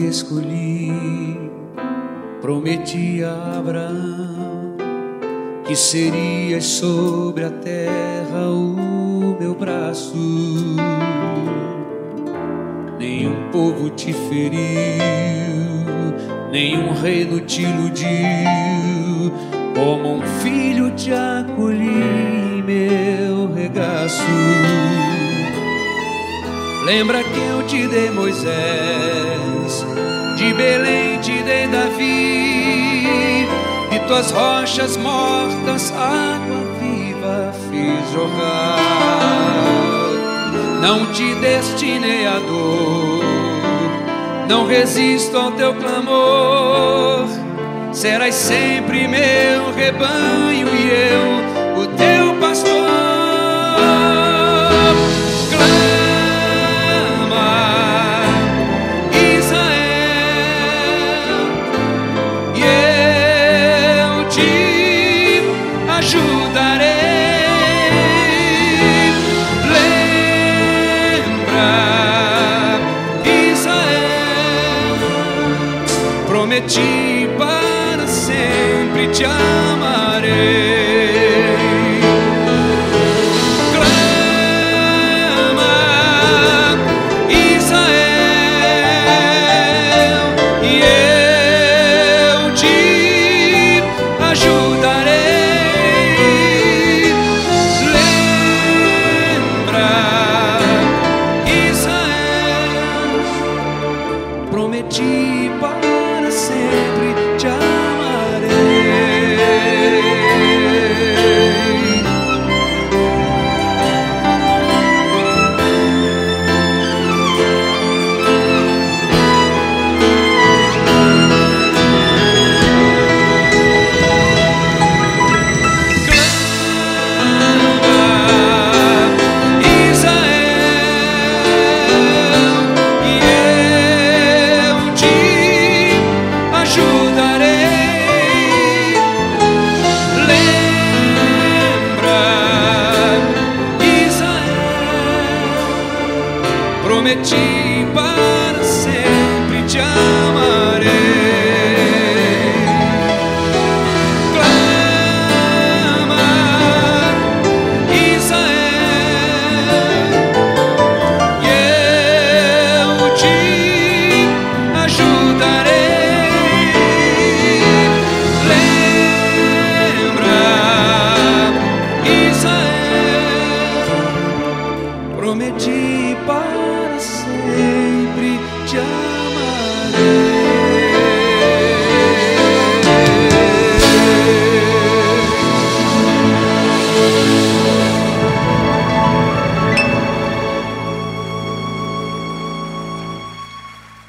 escolhi. Prometi a Abraão que serias sobre a terra o meu braço. Nenhum povo te feriu, nenhum reino te iludiu. Como um filho te acolhi em meu regaço. Lembra que eu te dei Moisés, de Belém te dei Davi, e tuas rochas mortas água viva fiz jorrar. Não te destinei a dor, não resisto ao teu clamor. Serás sempre meu rebanho e eu, o teu pastor. Prometi para sempre te amarei. Clama, Israel, e eu te ajudarei. Lembra, Israel, prometi para sempre te amarei. Prometi